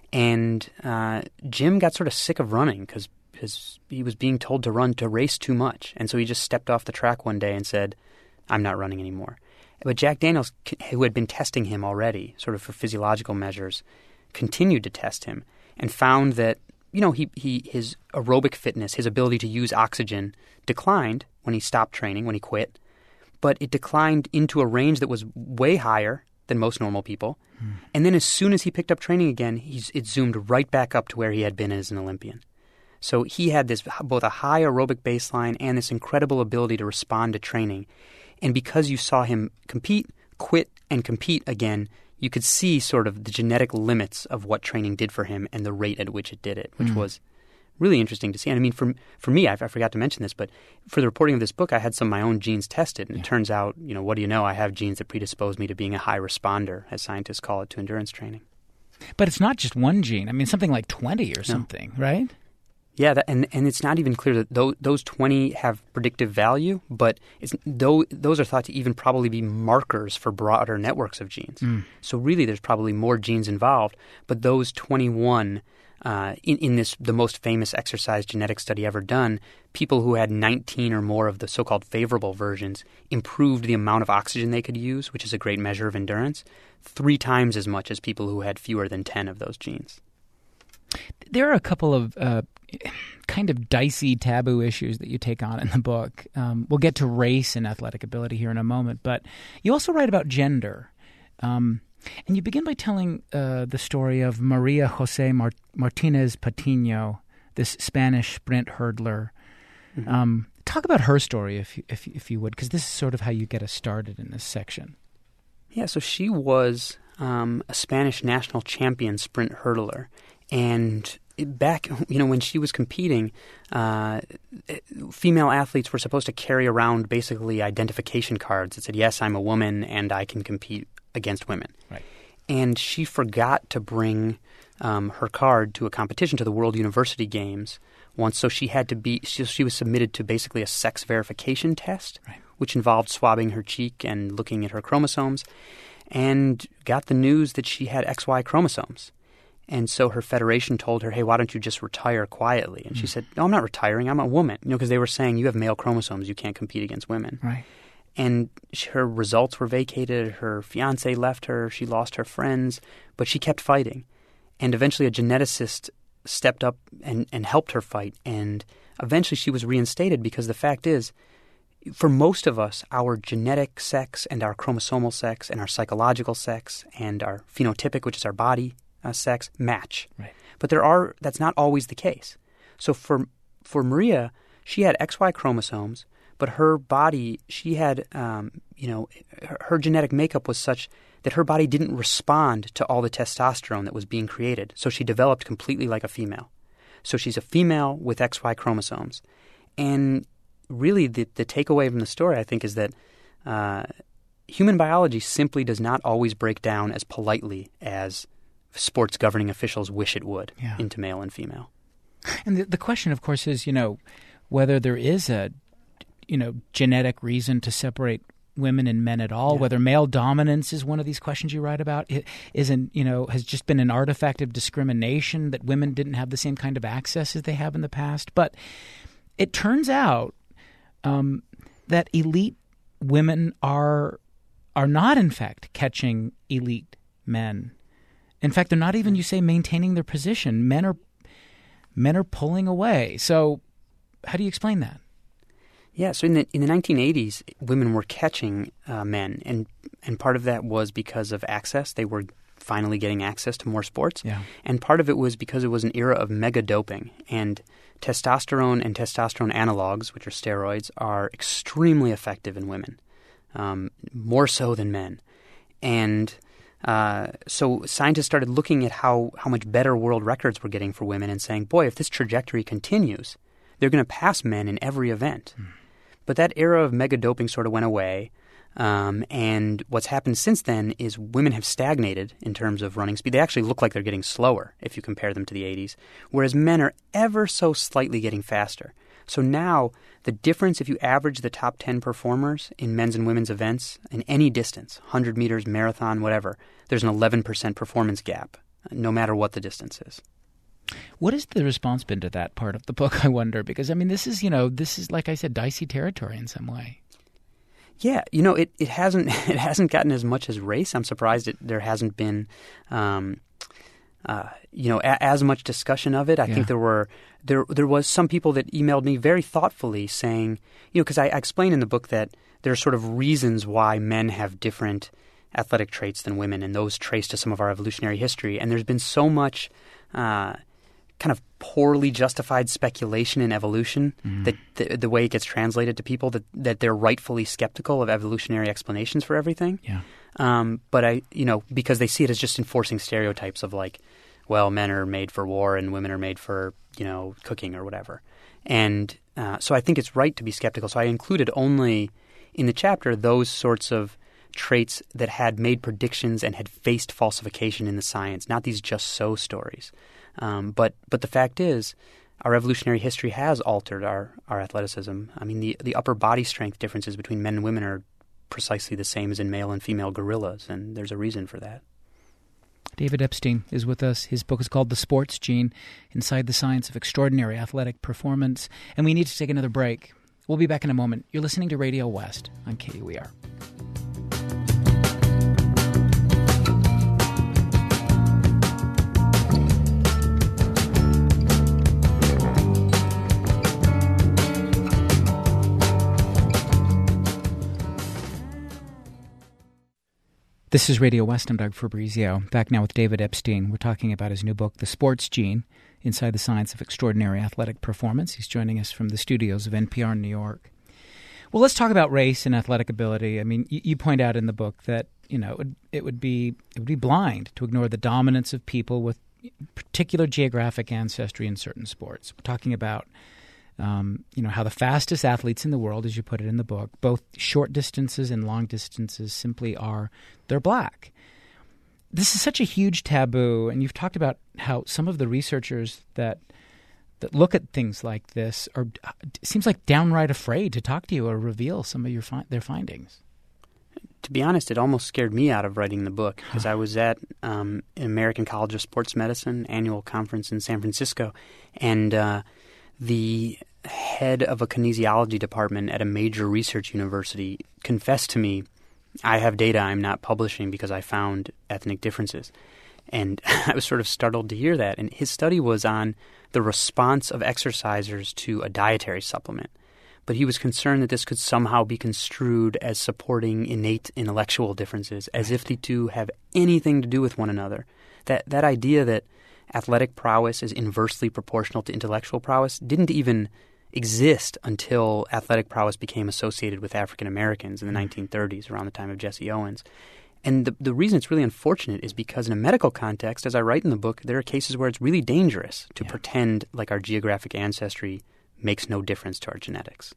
And uh, Jim got sort of sick of running because he was being told to run to race too much. And so he just stepped off the track one day and said, I'm not running anymore. But Jack Daniels, who had been testing him already, sort of for physiological measures, continued to test him and found that You know, he, he his aerobic fitness, his ability to use oxygen declined when he stopped training, when he quit. But it declined into a range that was way higher than most normal people. Mm. And then as soon as he picked up training again, he's, it zoomed right back up to where he had been as an Olympian. So he had this both a high aerobic baseline and this incredible ability to respond to training. And because you saw him compete, quit, and compete again, you could see sort of the genetic limits of what training did for him and the rate at which it did it, which mm. was really interesting to see. And I mean, for for me, I, I forgot to mention this, but for the reporting of this book, I had some of my own genes tested. And yeah. It turns out, you know, what do you know? I have genes that predispose me to being a high responder, as scientists call it, to endurance training. But it's not just one gene. I mean, something like twenty or something, no. right? Yeah, that, and and it's not even clear that those, those twenty have predictive value, but it's, though, those are thought to even probably be markers for broader networks of genes. Mm. So really there's probably more genes involved, but those twenty-one, uh, in, in this the most famous exercise genetic study ever done, people who had nineteen or more of the so-called favorable versions improved the amount of oxygen they could use, which is a great measure of endurance, three times as much as people who had fewer than ten of those genes. There are a couple of uh, kind of dicey taboo issues that you take on in the book. Um, we'll get to race and athletic ability here in a moment, but you also write about gender. Um, and you begin by telling uh, the story of Maria Jose Mart- Martinez Patino, this Spanish sprint hurdler. Mm-hmm. Um, talk about her story, if you, if, if you would, because this is sort of how you get us started in this section. Yeah, so she was um, a Spanish national champion sprint hurdler. And back, you know, when she was competing, uh, female athletes were supposed to carry around basically identification cards that said, yes, I'm a woman and I can compete against women. Right. And she forgot to bring um, her card to a competition, to the World University Games once. So she had to be, she, she was submitted to basically a sex verification test, right. which involved swabbing her cheek and looking at her chromosomes, and got the news that she had X Y chromosomes. And so her federation told her, hey, why don't you just retire quietly? And mm. she said, no, I'm not retiring. I'm a woman. You know, because they were saying you have male chromosomes. You can't compete against women. Right. And she, her results were vacated. Her fiancé left her. She lost her friends. But she kept fighting. And eventually a geneticist stepped up and, and helped her fight. And eventually she was reinstated because the fact is, for most of us, our genetic sex and our chromosomal sex and our psychological sex and our phenotypic, which is our body uh, sex, match. Right. But there are that's not always the case. So for for Maria, she had X Y chromosomes, but her body, she had, um, you know, her, her genetic makeup was such that her body didn't respond to all the testosterone that was being created. So she developed completely like a female. So she's a female with X Y chromosomes. And really the, the takeaway from the story, I think, is that uh, human biology simply does not always break down as politely as sports governing officials wish it would yeah. into male and female. And the, the question, of course, is, you know, whether there is a, you know, genetic reason to separate women and men at all, yeah. whether male dominance is one of these questions you write about, it isn't, you know, has just been an artifact of discrimination that women didn't have the same kind of access as they have in the past. But it turns out um, that elite women are are not, in fact, catching elite men. In fact, they're not even, you say, maintaining their position. Men are men are pulling away. So how do you explain that? Yeah, so in the in the nineteen eighties, women were catching uh, men, and and part of that was because of access. They were finally getting access to more sports. Yeah. And part of it was because it was an era of mega doping, and testosterone and testosterone analogs, which are steroids, are extremely effective in women, um, more so than men. And uh, so scientists started looking at how, how much better world records were getting for women and saying, boy, if this trajectory continues, they're going to pass men in every event. Mm. But that era of mega doping sort of went away. Um, and what's happened since then is women have stagnated in terms of running speed. They actually look like they're getting slower if you compare them to the eighties, whereas men are ever so slightly getting faster. So now the difference, if you average the top ten performers in men's and women's events in any distance, one hundred meters, marathon, whatever, there's an eleven percent performance gap, no matter what the distance is. What has the response been to that part of the book, I wonder? Because, I mean, this is, you know, this is, like I said, dicey territory in some way. Yeah, you know, it, it hasn't it hasn't gotten as much as race. I'm surprised it, there hasn't been, um, uh, you know, a, as much discussion of it. I yeah. think there were there there was some people that emailed me very thoughtfully saying, you know, because I, I explain in the book that there are sort of reasons why men have different athletic traits than women, and those trace to some of our evolutionary history. And there's been so much uh, kind of poorly justified speculation in evolution mm. that the, the way it gets translated to people that, that they're rightfully skeptical of evolutionary explanations for everything. Yeah. Um, but I, you know, because they see it as just enforcing stereotypes of like, well, men are made for war and women are made for, you know, cooking or whatever. And uh, so I think it's right to be skeptical. So I included only in the chapter those sorts of traits that had made predictions and had faced falsification in the science, not these just so stories. Um, but but the fact is, our evolutionary history has altered our, our athleticism. I mean, the, the upper body strength differences between men and women are precisely the same as in male and female gorillas, and there's a reason for that. David Epstein is with us. His book is called The Sports Gene, Inside the Science of Extraordinary Athletic Performance. And we need to take another break. We'll be back in a moment. You're listening to Radio West on K U E R. This is Radio West. I'm Doug Fabrizio. Back now with David Epstein. We're talking about his new book, The Sports Gene, Inside the Science of Extraordinary Athletic Performance. He's joining us from the studios of N P R in New York. Well, let's talk about race and athletic ability. I mean, you, you point out in the book that, you know, it would, it would be it would be blind to ignore the dominance of people with particular geographic ancestry in certain sports. We're talking about Um, you know, how the fastest athletes in the world, as you put it in the book, both short distances and long distances simply are, they're black. This is such a huge taboo, and you've talked about how some of the researchers that that look at things like this are, it seems like downright afraid to talk to you or reveal some of your fi- their findings. to be honest, it almost scared me out of writing the book because I was at um, an American College of Sports Medicine annual conference in San Francisco, and uh, the head of a kinesiology department at a major research university confessed to me, I have data I'm not publishing because I found ethnic differences. And I was sort of startled to hear that. And his study was on the response of exercisers to a dietary supplement. But he was concerned that this could somehow be construed as supporting innate intellectual differences, as if the two have anything to do with one another. That that idea that athletic prowess is inversely proportional to intellectual prowess didn't even exist until athletic prowess became associated with African Americans in the nineteen thirties, around the time of Jesse Owens. And the, the reason it's really unfortunate is because in a medical context, as I write in the book, there are cases where it's really dangerous to yeah. pretend like our geographic ancestry makes no difference to our genetics.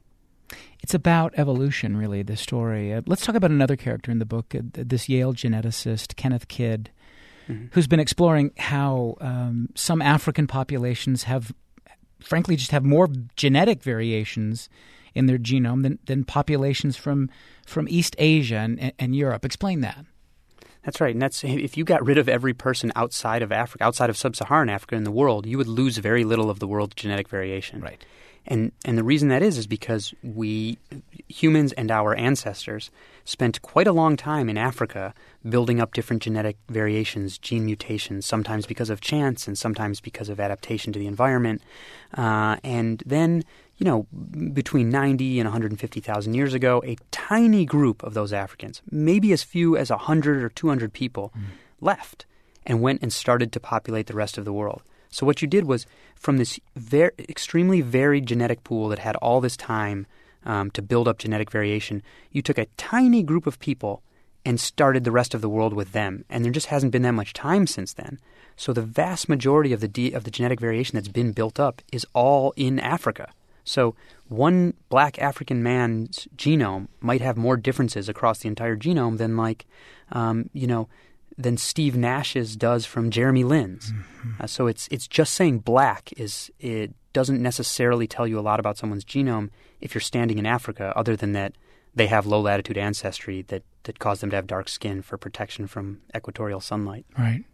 It's about evolution, really, the story. Uh, let's talk about another character in the book, uh, this Yale geneticist, Kenneth Kidd, mm-hmm. who's been exploring how um, some African populations have, frankly, just have more genetic variations in their genome than, than populations from from East Asia and, and Europe. Explain that. That's right. And that's if you got rid of every person outside of Africa, outside of sub-Saharan Africa in the world, you would lose very little of the world's genetic variation. Right. And and the reason that is is because we, humans and our ancestors, spent quite a long time in Africa building up different genetic variations, gene mutations, sometimes because of chance and sometimes because of adaptation to the environment. Uh, and then, you know, between ninety and one hundred fifty thousand years ago, a tiny group of those Africans, maybe as few as one hundred or two hundred people, mm. left and went and started to populate the rest of the world. So what you did was, from this very, extremely varied genetic pool that had all this time um, to build up genetic variation, you took a tiny group of people and started the rest of the world with them. And there just hasn't been that much time since then. So the vast majority of the de- of the genetic variation that's been built up is all in Africa. So one black African man's genome might have more differences across the entire genome than, like, um, you know, than Steve Nash's does from Jeremy Lin's. Mm-hmm. Uh, so it's it's just saying black is it doesn't necessarily tell you a lot about someone's genome if you're standing in Africa, other than that they have low latitude ancestry that, that caused them to have dark skin for protection from equatorial sunlight. Right.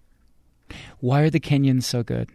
Why are the Kenyans so good?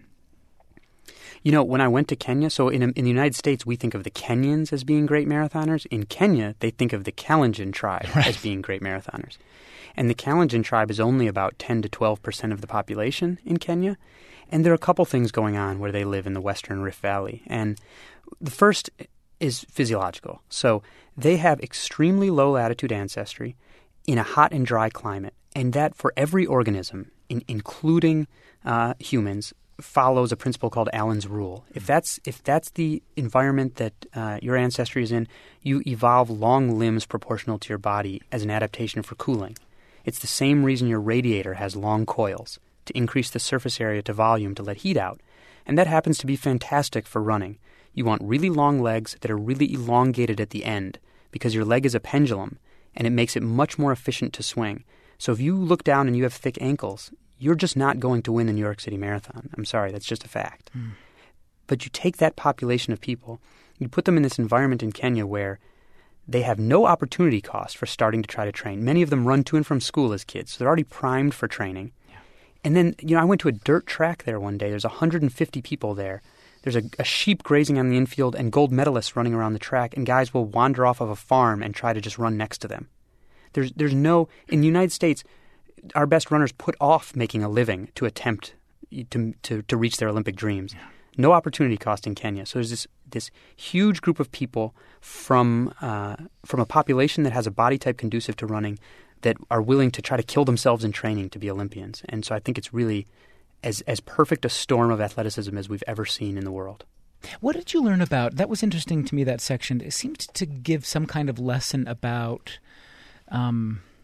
You know, when I went to Kenya, so in, in the United States, we think of the Kenyans as being great marathoners. In Kenya, they think of the Kalenjin tribe right. as being great marathoners. And the Kalenjin tribe is only about ten to twelve percent of the population in Kenya. And there are a couple things going on where they live in the Western Rift Valley. And the first is physiological. So they have extremely low latitude ancestry in a hot and dry climate. And that for every organism, in, including uh, humans, follows a principle called Allen's rule. If that's if that's the environment that uh, your ancestry is in, you evolve long limbs proportional to your body as an adaptation for cooling. It's the same reason your radiator has long coils, to increase the surface area to volume to let heat out. And that happens to be fantastic for running. You want really long legs that are really elongated at the end, because your leg is a pendulum, and it makes it much more efficient to swing. So if you look down and you have thick ankles, you're just not going to win the New York City Marathon. I'm sorry, that's just a fact. Mm. But you take that population of people, you put them in this environment in Kenya where they have no opportunity cost for starting to try to train. Many of them run to and from school as kids, so they're already primed for training. Yeah. And then, you know, I went to a dirt track there one day. There's one hundred fifty people there. There's a, a sheep grazing on the infield and gold medalists running around the track, and guys will wander off of a farm and try to just run next to them. There's there's no – in the United States, our best runners put off making a living to attempt to to, to reach their Olympic dreams. Yeah. No opportunity cost in Kenya. So there's this this huge group of people from uh, from a population that has a body type conducive to running that are willing to try to kill themselves in training to be Olympians. And so I think it's really as as perfect a storm of athleticism as we've ever seen in the world. What did you learn about – that was interesting to me, that section. It seemed to give some kind of lesson about um, –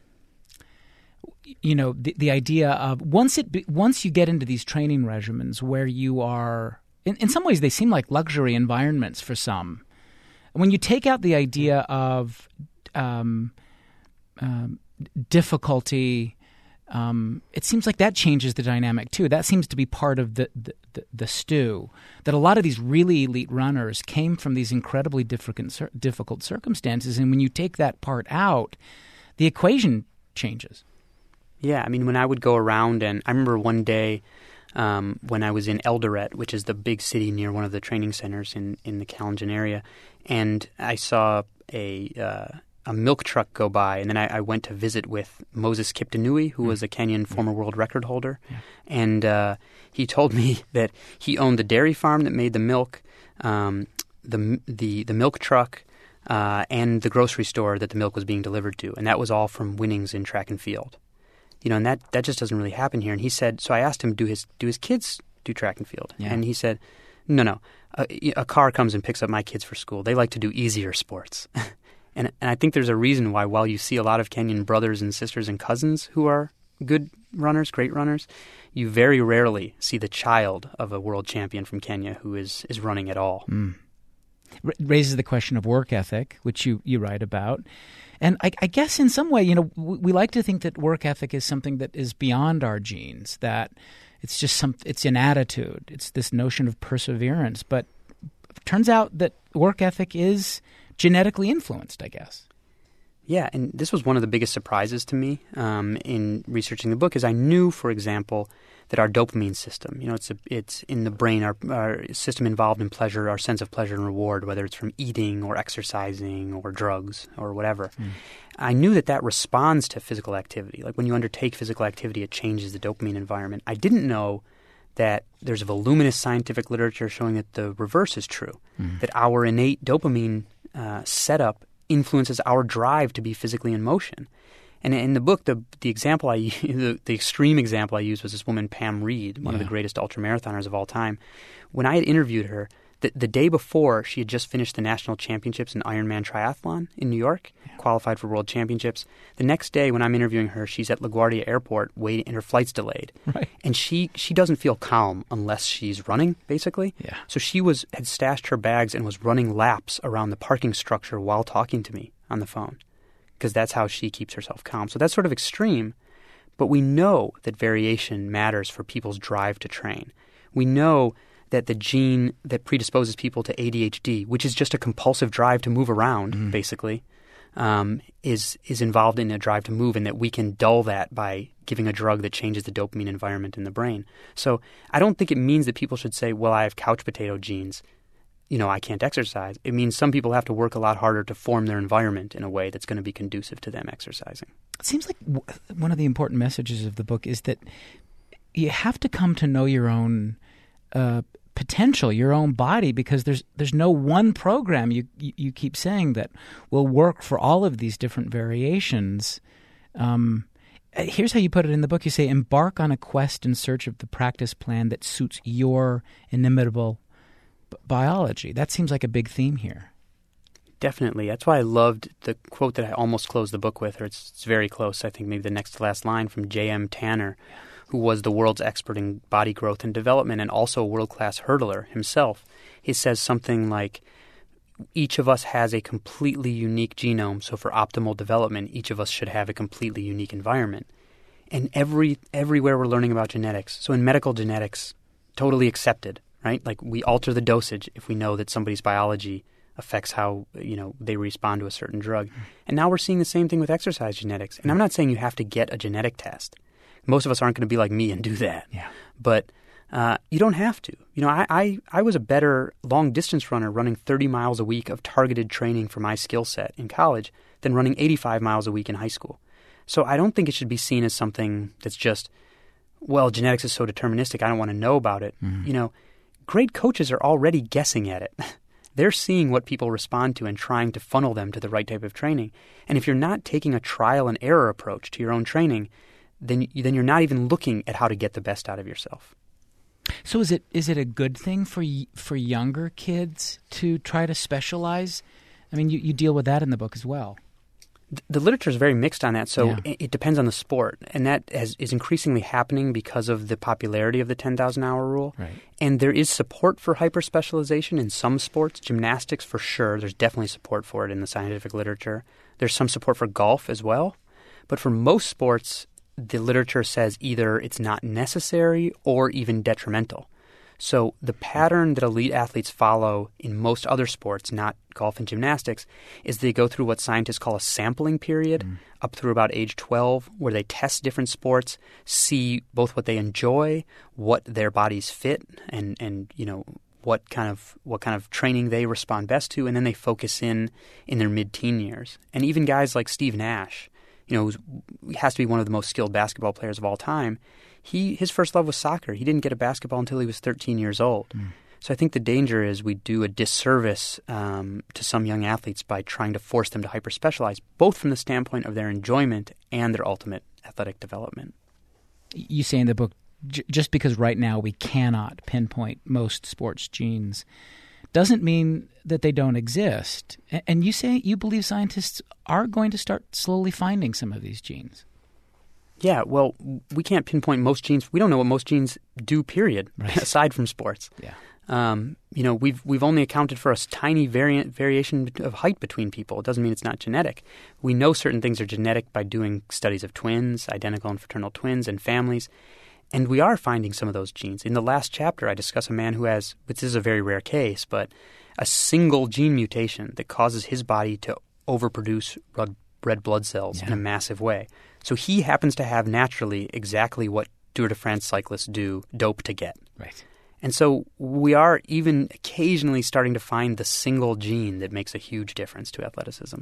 you know, the, the idea of once it once you get into these training regimens where you are in, in some ways they seem like luxury environments for some. When you take out the idea of um, um, difficulty, um, it seems like that changes the dynamic too. That seems to be part of the, the, the, the stew. That a lot of these really elite runners came from these incredibly difficult, difficult circumstances, and when you take that part out, the equation changes. Yeah, I mean, when I would go around, and I remember one day um, when I was in Eldoret, which is the big city near one of the training centers in, in the Kalenjin area, and I saw a uh, a milk truck go by, and then I, I went to visit with Moses Kiptanui, who was a Kenyan former world record holder, Yeah. and uh, he told me that he owned the dairy farm that made the milk, um, the the the milk truck, uh, and the grocery store that the milk was being delivered to, and that was all from winnings in track and field. You know, and that, that just doesn't really happen here. And he said, so I asked him, do his do his kids do track and field? Yeah. And he said, no, no. A, a car comes and picks up my kids for school. They like to do easier sports. and and I think there's a reason why, while you see a lot of Kenyan brothers and sisters and cousins who are good runners, great runners, you very rarely see the child of a world champion from Kenya who is, is running at all. Mm. R- raises the question of work ethic, which you, you write about. And I, I guess in some way, you know, we, we like to think that work ethic is something that is beyond our genes, that it's just some, it's an attitude. It's this notion of perseverance. But it turns out that work ethic is genetically influenced, I guess. Yeah, and this was one of the biggest surprises to me um, in researching the book, is I knew, for example, that our dopamine system, you know, it's a, it's in the brain, our, our system involved in pleasure, our sense of pleasure and reward, whether it's from eating or exercising or drugs or whatever. Mm. I knew that that responds to physical activity. Like when you undertake physical activity, it changes the dopamine environment. I didn't know that there's a voluminous scientific literature showing that the reverse is true, mm. that our innate dopamine uh, setup influences our drive to be physically in motion. And in the book, the the example I the, the extreme example I used was this woman, Pam Reed, one yeah. of the greatest ultramarathoners of all time. When I had interviewed her, the, the day before, she had just finished the national championships in Ironman triathlon in New York, yeah. qualified for world championships. The next day, when I'm interviewing her, she's at LaGuardia Airport waiting, and her flight's delayed. Right. And she she doesn't feel calm unless she's running, basically. Yeah. So she was had stashed her bags and was running laps around the parking structure while talking to me on the phone, because that's how she keeps herself calm. So that's sort of extreme, but we know that variation matters for people's drive to train. We know that the gene that predisposes people to A D H D, which is just a compulsive drive to move around, mm. basically, um, is is involved in a drive to move, and that we can dull that by giving a drug that changes the dopamine environment in the brain. So I don't think it means that people should say, well, I have couch potato genes, you know, I can't exercise. It means some people have to work a lot harder to form their environment in a way that's going to be conducive to them exercising. It seems like w- one of the important messages of the book is that you have to come to know your own uh, potential, your own body, because there's there's no one program, you, you, you keep saying, that will work for all of these different variations. Um, here's how you put it in the book. You say, embark on a quest in search of the practice plan that suits your inimitable biology. That seems like a big theme here. Definitely. That's why I loved the quote that I almost closed the book with, or it's, it's very close, I think maybe the next to last line, from J M Tanner, who was the world's expert in body growth and development and also a world-class hurdler himself. He says something like, each of us has a completely unique genome, so for optimal development, each of us should have a completely unique environment. And every everywhere we're learning about genetics, so in medical genetics, totally accepted, right? Like we alter the dosage if we know that somebody's biology affects how, you know, they respond to a certain drug. Mm. And now we're seeing the same thing with exercise genetics. And I'm not saying you have to get a genetic test. Most of us aren't going to be like me and do that. Yeah. But uh, you don't have to. You know, I, I, I was a better long-distance runner running thirty miles a week of targeted training for my skill set in college than running eighty-five miles a week in high school. So I don't think it should be seen as something that's just, well, genetics is so deterministic, I don't want to know about it. Mm-hmm. You know, great coaches are already guessing at it. They're seeing what people respond to and trying to funnel them to the right type of training. And if you're not taking a trial and error approach to your own training, then then you're not even looking at how to get the best out of yourself. So is it is it a good thing for for younger kids to try to specialize? I mean, you, you deal with that in the book as well. The literature is very mixed on that, so yeah. it, it depends on the sport. And that has, is increasingly happening because of the popularity of the ten thousand hour rule. Right. And there is support for hyper-specialization in some sports. Gymnastics, for sure, there's definitely support for it in the scientific literature. There's some support for golf as well. But for most sports, the literature says either it's not necessary or even detrimental. So the pattern that elite athletes follow in most other sports, not golf and gymnastics, is they go through what scientists call a sampling period mm. up through about age twelve, where they test different sports, see both what they enjoy, what their bodies fit, and, and you know, what kind of what kind of training they respond best to, and then they focus in in their mid-teen years. And even guys like Steve Nash, you know, who has to be one of the most skilled basketball players of all time, he his first love was soccer. He didn't get a basketball until he was thirteen years old. Mm. So I think the danger is we do a disservice um, to some young athletes by trying to force them to hyper-specialize, both from the standpoint of their enjoyment and their ultimate athletic development. You say in the book, j- just because right now we cannot pinpoint most sports genes doesn't mean that they don't exist. A- and you say you believe scientists are going to start slowly finding some of these genes. Yeah, well, we can't pinpoint most genes. We don't know what most genes do, period, right. aside from sports. Yeah. Um, you know, we've we've only accounted for a tiny variant variation of height between people. It doesn't mean it's not genetic. We know certain things are genetic by doing studies of twins, identical and fraternal twins, and families. And we are finding some of those genes. In the last chapter, I discuss a man who has, which is a very rare case, but a single gene mutation that causes his body to overproduce red, red blood cells yeah. in a massive way. So he happens to have naturally exactly what Tour de France cyclists do, dope to get. Right. And so we are even occasionally starting to find the single gene that makes a huge difference to athleticism.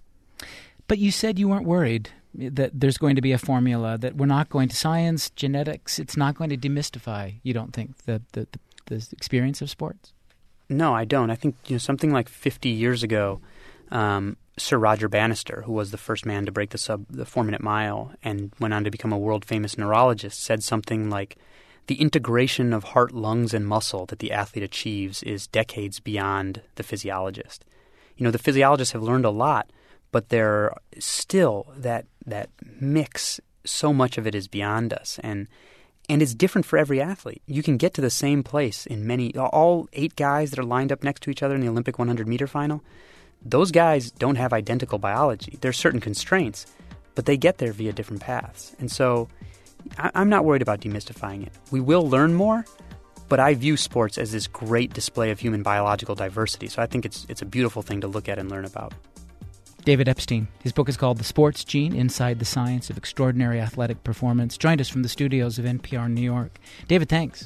But you said you weren't worried that there's going to be a formula, that we're not going to science, genetics, it's not going to demystify, you don't think, the, the, the, the experience of sports? No, I don't. I think you know something like fifty years ago, um, Sir Roger Bannister, who was the first man to break the sub the four-minute mile and went on to become a world-famous neurologist, said something like, the integration of heart, lungs, and muscle that the athlete achieves is decades beyond the physiologist. You know, the physiologists have learned a lot, but there still that that mix, so much of it is beyond us. And and it's different for every athlete. You can get to the same place in many, all eight guys that are lined up next to each other in the Olympic hundred-meter final, those guys don't have identical biology. There's certain constraints, but they get there via different paths. And so I'm not worried about demystifying it. We will learn more, but I view sports as this great display of human biological diversity. So I think it's it's a beautiful thing to look at and learn about. David Epstein. His book is called The Sports Gene, Inside the Science of Extraordinary Athletic Performance. Joined us from the studios of N P R New York. David, thanks.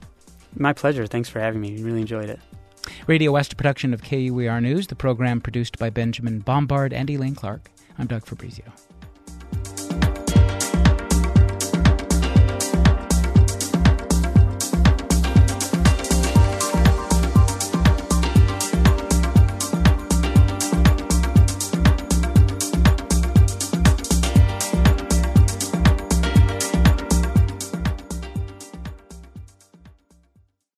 My pleasure. Thanks for having me. I really enjoyed it. Radio West, a production of K U E R News, the program produced by Benjamin Bombard and Elaine Clark. I'm Doug Fabrizio.